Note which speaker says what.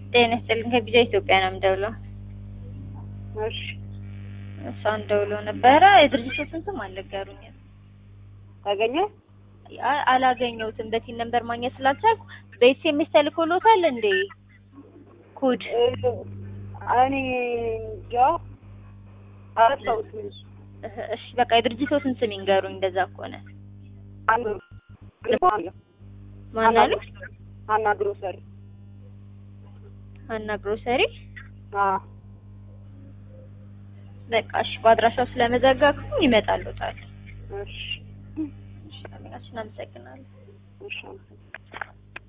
Speaker 1: ጤና ይስጥልኝ ከቢጃ ኢትዮጵያ ነው የምደውለው።
Speaker 2: እሺ
Speaker 1: እሷን ደውሎ ነበረ። የድርጅቱን ስም አልነገሩኝም።
Speaker 2: ታገኘ
Speaker 1: አላገኘሁትም። በቲን ነምበር ማግኘት ስላልቻልኩ በኤስኤምኤስ ተልኮሎታል እንዴ ኮድ?
Speaker 2: እኔ ያው አላስታውስም።
Speaker 1: እሺ በቃ የድርጅቱን ስም ይንገሩኝ። እንደዛ ከሆነ
Speaker 2: አንዱ ግሩፕ
Speaker 1: ማን አለ?
Speaker 2: አና ግሮሰሪ
Speaker 1: አና ግሮሰሪ። በቃ እሺ በአድራሻው ስለመዘጋኩኝ ይመጣሉታል።
Speaker 2: እሺ
Speaker 1: እሺ አመሰግናለሁ።
Speaker 2: እሺ